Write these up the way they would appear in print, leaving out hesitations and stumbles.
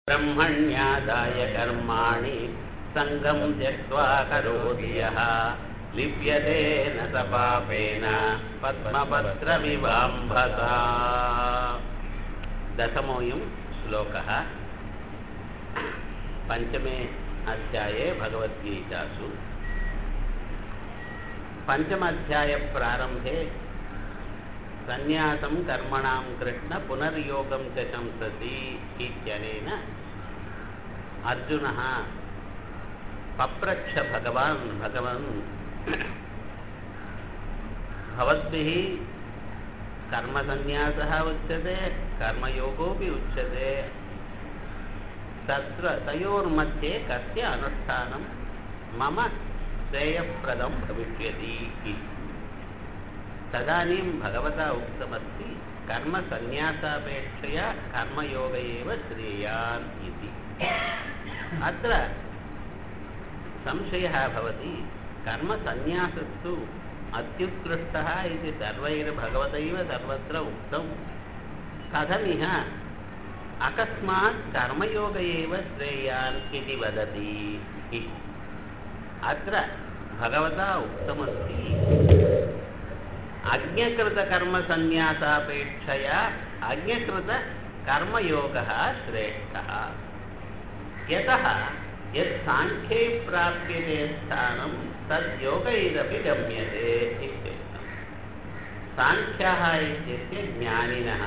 ब्रह्मण्यादाय कर्माणि संगं त्यक्त्वा करोति यः लिप्यते न स पापेन पद्मपत्रमिवाम्भसा। दशमोऽयं श्लोकः। पंचमे अध्याये भगवद्गीतासु पंचमाध्याय प्रारंभे संन्यासं कर्मणां कृष्ण पुनर्योगं च शंसति इत्यनेन अर्जुनः पप्रच्छ भगवान् भवद्भिः कर्मसन्न्यासः उच्यते कर्मयोगोऽपि उच्यते, तत्र तयोर्मध्ये कस्य अनुष्ठानं मम श्रेयप्रदं भविष्यति इति। तदानीं भगवता उक्तमस्ति कर्मसन्न्यासापेक्षया कर्मयोग एव श्रेयान् इति। अत्र संशयः भवति, कर्मसन्न्यासस्तु अत्युत्कृष्टः इति सर्वैर्भगवतैव सर्वत्र उक्तं, कथमिह अकस्मात् कर्मयोग एव श्रेयान् इति वदति इति। अत्र भगवता उक्तमस्ति अज्ञकृतकर्मसन्न्यासापेक्षया अज्ञकृतकर्मयोगः श्रेष्ठः। यतः यत् साङ्ख्ये प्राप्यते स्थानं तद् योगैरपि गम्यते इत्यर्थः। साङ्ख्याः इत्यस्य ज्ञानिनः,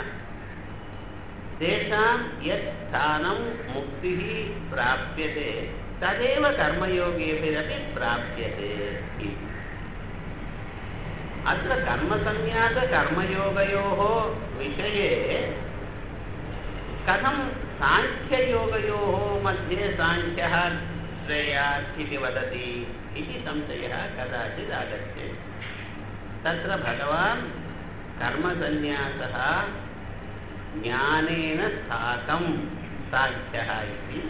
तेषां यत् स्थानं मुक्तिः प्राप्यते तदेव कर्मयोगेभिरपि प्राप्यते इति। अत्र कर्मसन्न्यासकर्मयोगयोः विषये कथं साङ्ख्ययोगयोः मध्ये साङ्ख्यः श्रेयात् इति वदति इति संशयः कदाचित् आगच्छेत्। तत्र भगवान् कर्मसन्न्यासः ज्ञानेन साकं साङ्ख्यः इति,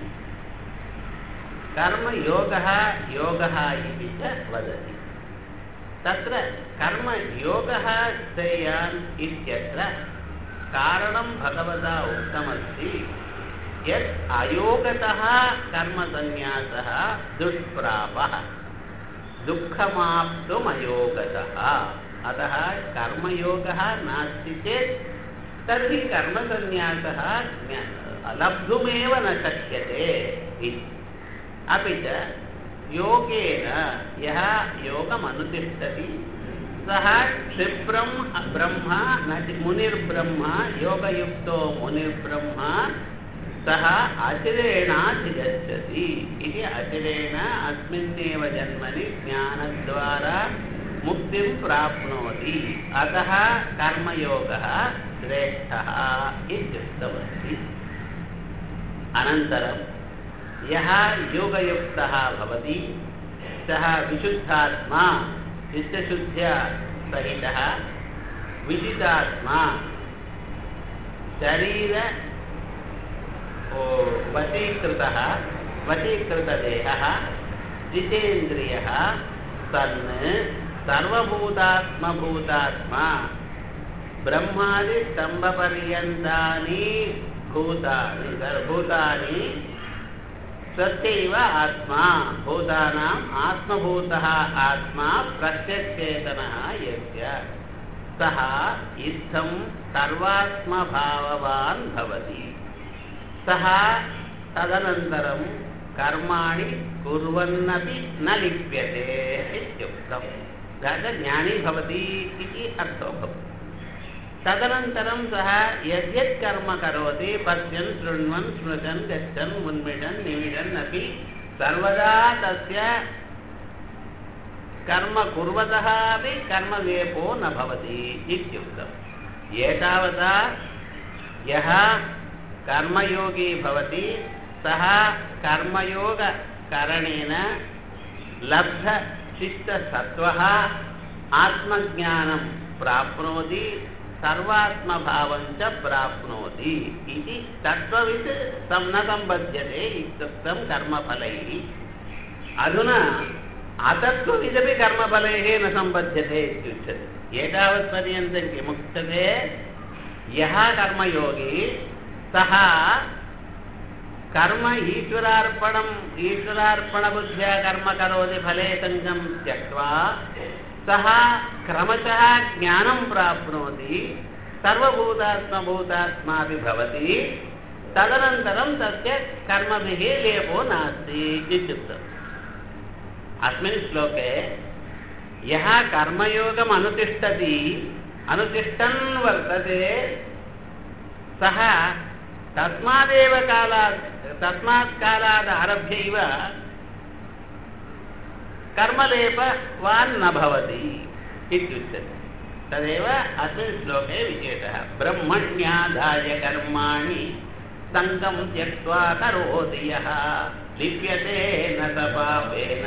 कर्मयोगः योगः इति च वदति। तत्र कर्मयोगः श्रेयान् इत्यत्र कारणं भगवता उक्तमस्ति यत् अयोगतः कर्मसन्न्यासः दुष्प्रापः, दुःखमाप्तुमयोगतः। अतः कर्मयोगः नास्ति चेत् तर्हि कर्मसन्न्यासः लब्धुमेव न शक्यते इति। अपि च योगेन यः योगमनुतिष्ठति सः क्षिप्रं ब्रह्म न मुनिर्ब्रह्म, योगयुक्तो मुनिर्ब्रह्म सः अचिरेणाधिगच्छति इति। अचिरेण अस्मिन्नेव जन्मनि ज्ञानद्वारा मुक्तिं प्राप्नोति। अतः कर्मयोगः श्रेष्ठः इत्युक्तमस्ति। अनन्तरं यः योगयुक्तः भवति सः विशुद्धात्मा, चित्तशुद्ध्या सहितः विजितात्मा, शरीर वशीकृतदेहः, जितेन्द्रियः सन् सर्वभूतात्मभूतात्मा, ब्रह्मादिस्तम्भपर्यन्तानि भूतानि सत्यैव आत्मा, भूतानाम् आत्मभूतः आत्मा प्रत्यक्षेतनः यस्य सः इत्थं सर्वात्मभाववान् भवति। सः तदनन्तरं कर्माणि कुर्वन्नपि न लिप्यते इत्युक्तं। ज्ञानी भवति इति अर्थो भवति। तदनन्तरं सः यद्यत् कर्म करोति पश्यन् शृण्वन् स्मृशन् गच्छन् उन्मिषन् निमिषन् अपि सर्वदा तस्य कर्म कुर्वतः अपि कर्मव्यपो न भवति इत्युक्तम्। एतावता यः कर्मयोगी भवति सः कर्मयोगकरणेन लब्धचित्तसत्त्वः आत्मज्ञानं प्राप्नोति, सर्वात्मभावं च प्राप्नोति इति। तत्त्ववित् न सम्बध्यते इत्युक्तं कर्मफलैः। अधुना अतत्त्वविदपि कर्मफलैः न सम्बध्यते इत्युच्यते। एतावत्पर्यन्तं किमुच्यते, यः कर्मयोगी सः कर्म ईश्वरार्पणबुद्ध्या कर्म करोति फले सङ्गं त्यक्त्वा सः क्रमशः ज्ञानं प्राप्नोति सर्वभूतात्मभूतात्मापि भवति तदनन्तरं तस्य कर्मभिः लेपो नास्ति इत्युक्तम् अस्मिन् श्लोके यः कर्मयोगम् अनुतिष्ठन् वर्तते सः तस्मात् कालात् आरभ्यैव कर्मलेपवान् न भवति इत्युच्यते तदेव अस्मिन् श्लोके विशेषः ब्रह्मण्याधाय कर्माणि सङ्गं त्यक्त्वा करोति यः लिप्यते न स पापेन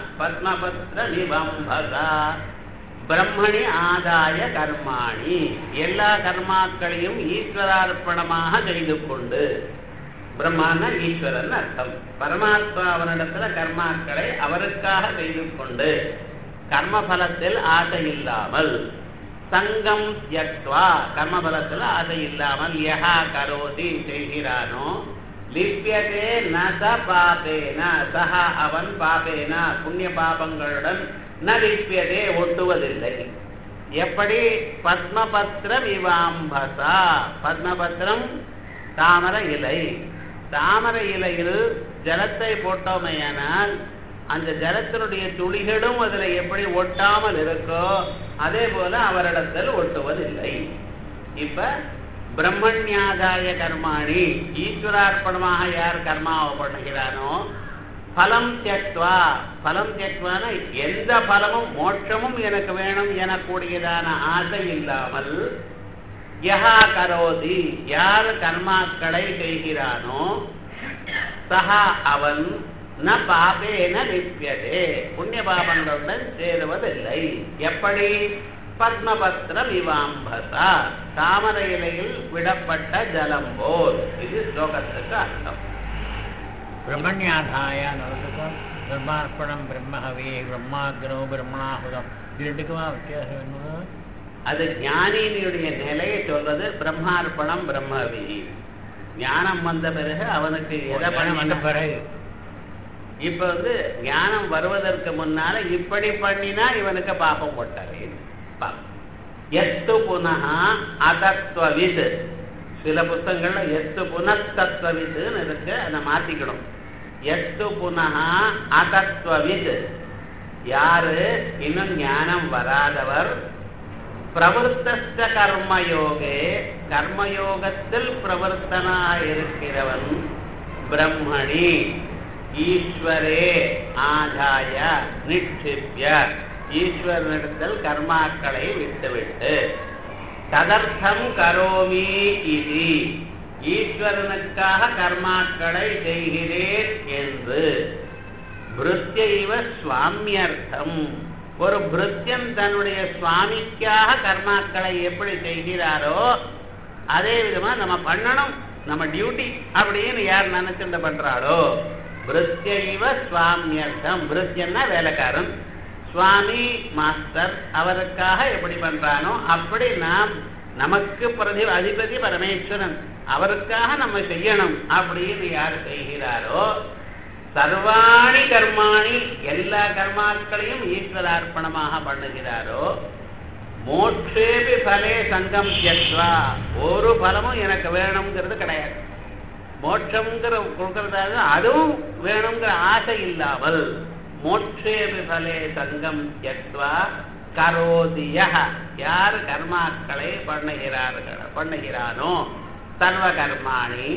पद्मपत्रनिबम्भसा பிரம்மணி ஆதாய கர்மாணி எல்லா கர்மாக்களையும் ஈஸ்வரார்ப்பணமாக செய்து கொண்டு பிரம்மான்னா ஈஸ்வரன் அர்த்தம் பரமாத்மா அவனிடத்துல கர்மாக்களை அவருக்காக செய்து கொண்டு கர்மபலத்தில் ஆசை இல்லாமல் சங்கம் த்யக்த்வா கர்மபலத்தில் ஆசை இல்லாமல் யஹா கரோதி செய்கிறானோ லிப்யதே ந ச பாபேன சஹ அவன் பாபேன புண்ணிய பாபங்களுடன் நலிப்பியதே ஒட்டுவதில்லை எப்படி பத்மபத்திரம் இவாம்பசா பத்மபத்திரம் தாமரை இலையில் ஜலத்தை போட்டோமையானால் அந்த ஜலத்தினுடைய துளிகளும் அதில் எப்படி ஒட்டாமல் இருக்கோ அதே போல அவரிடத்தில் ஒட்டுவதில்லை இப்ப பிரம்மண்யாதாய கர்மாணி ஈஸ்வரார்ப்பணமாக யார் கர்மாவை பண்ணுகிறானோ பலம் தியக்த்வான எந்த பலமும் மோட்சமும் எனக்கு வேணும் எனக்கூடியதான ஆசை இல்லாமல் யஹா கரோதி யார் கர்மாக்களை செய்கிறானோ சஹா அவன் ந பாபேன லிப்யதே புண்ணிய பாபங்களுடன் சேருவதில்லை எப்படி பத்மபத்திரம் இவாம்பசா தாமரை இலையில் விடப்பட்ட ஜலம் போல் இது ஸ்லோகத்துக்கு அர்த்தம் பிரம்மண்யாதாய நவதுகம் பிரம்மார்ப்பணம் பிரம்மஹவே பிரம்மாக்னோ பிரம்மணாஹுதம் இரண்டுக்குமா வித்தியாசம் என்ன அது ஞானியினுடைய நிலையை சொல்றது பிரம்மார்ப்பணம் பிரம்மஹவி ஞானம் வந்த பிறகு அவனுக்கு எதை பண்ண பிறகு இப்ப ஞானம் வருவதற்கு முன்னால இப்படி பண்ணினா இவனுக்கு பாபம் போட்டாரு எத்து புனः அதத்வவித் சில புத்தகங்கள்ல எத்து புனத்தத்வவித்னு இருக்கு அதை மாத்திக்கணும் எத்து புனः அதத்வவித் யாரு இன்னும் ஞானம் வராதவர் பிரவருத்தஸ்த கர்மயோகே கர்மயோகத்தில் பிரவருத்தனாக இருக்கிறவன் பிரம்மணி ஈஸ்வரே ஆதாய நிக்ஷிப்ய ஈஸ்வரனிடத்தில் கர்மாக்களை விட்டுவிட்டு ததர்த்தம் கரோமி இது ஈஸ்வரனுக்காக கர்மாக்களை செய்கிறேன் என்று பிருத்யைவ சுவாமியர்த்தம் ஒரு பிருத்யன் தன்னுடைய சுவாமிக்காக கர்மாக்களை எப்படி செய்கிறாரோ அதே விதமா நம்ம பண்ணணும் நம்ம டியூட்டி அப்படின்னு யார் நினைச்சுட்டு பண்றாளோ பிருத்யைவ சுவாமியர்த்தம் பிருத்யன்னா வேலைக்காரன் சுவாமி மாஸ்டர் அவருக்காக எப்படி பண்றானோ அப்படி நாம் நமக்கு அதிபதி பரமேஸ்வரன் அவருக்காக நம்ம செய்யணும் அப்படின்னு யார் செய்கிறாரோ சர்வாணி கர்மாணி எல்லா கர்மாக்களையும் ஈஸ்வரார்ப்பணமாக பண்ணுகிறாரோ மோட்சேபி பலே சங்கம் தியக்த்வா ஒரு பலமும் எனக்கு வேணுங்கிறது கிடையாது மோட்சம்ங்கிற கொடுக்கறதாக அதுவும் வேணுங்கிற ஆசை இல்லாமல் மோட்சேபி பலே சங்கம் தியக்த்வா கரோதியஹ யார் கர்மாக்களை பண்ணுகிறானோ சர்வ கர்மாணி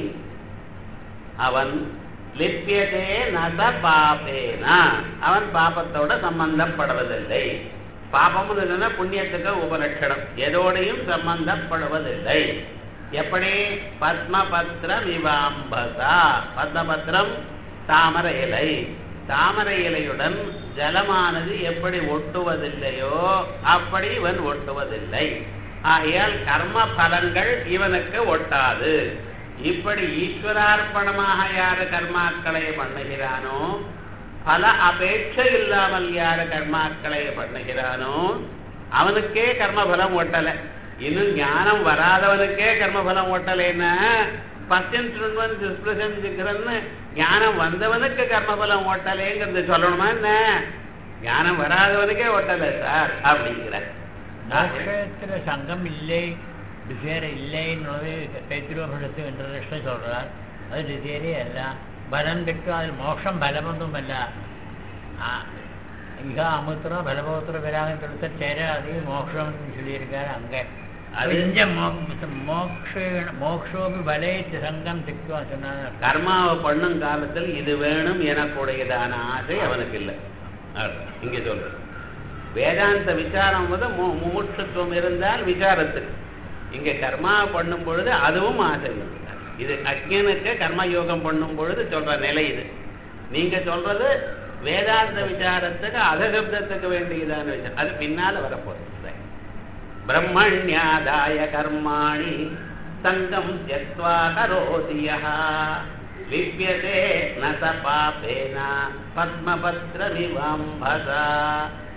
அவன் லிப்யதே நச பாபேன அவன் பாபத்தோட சம்பந்தப்படுவதில்லை பாபம் இல்லைன்னா புண்ணியத்துக்கு உபலட்சணம் எதோடையும் சம்பந்தப்படுவதில்லை எப்படி பத்மபத்திரம் இவாம்பசா பத்மபத்திரம் தாமரை இலையுடன் ஜலமானது எப்படி ஒட்டுவதில்லையோ அப்படி இவன் ஒட்டுவதில்லை ஆகையால் கர்ம பலன்கள் இவனுக்கு ஒட்டாது இப்படி ஈஸ்வரார்ப்பணமாக யாரு கர்மாக்களை பண்ணுகிறானோ பல அபேட்சை இல்லாமல் யாரு கர்மாக்களை பண்ணுகிறானோ அவனுக்கே கர்மபலம் ஒட்டலை இன்னும் ஞானம் வராதவனுக்கே கர்மபலம் ஒட்டலைன்னா பஸ்யன் சுண்வன் பிரசஞ்சிக்கிறன்னு ஞானம் வந்தவனுக்கு கர்மபலம் ஓட்டலேங்கிறது சொல்லணுமா என்ன? ஞானம் வராதவனுக்கே ஓட்டலை சார் அப்படிங்கிற. மோட்சத்துல சங்கம் இல்லை, விசேரம் இல்லைன்னு தைத்திரோபனிஷத்து இன்ட்ரடக்ஷன் சொல்றார். அது திசேரே அல்ல, பலம் கிட்டும். அதில் மோட்சம் பலமொന്നുமல்ல. இக அமுத்திரம் பலபோத்திரம் வராங்கன்னு சொல்லிட்டு சேராது மோட்சம்னு சொல்லியிருக்காரு. அங்கே அறிஞ்ச மோக்ஷோபி பலே சங்கம் திக்குவா சொன்னாங்க. கர்மாவை பண்ணும் காலத்தில் இது வேணும் எனக்குடையதான ஆசை அவனுக்கு இல்லை. இங்க சொல்ற வேதாந்த விசாரம் வந்து முமுட்சுத்துவம் இருந்தால் விசாரத்துக்கு. இங்க கர்மாவை பண்ணும் பொழுது அதுவும் ஆசை இல்லை. இது அஜ்ஞனுக்கு கர்மயோகம் பண்ணும் பொழுது சொல்ற நிலை இது. நீங்க சொல்றது வேதாந்த விசாரத்துக்கு அதசப்தத்துக்கு வேண்டியதான விஷயம். அது பின்னால வரப்போகுது. பிரம்மண்யாதாய கர்மாணி சங்கம் த்யக்த்வா கரோதி யஹ லிப்யதே ந ச பாபேன பத்மபத்ர விவம்பசா.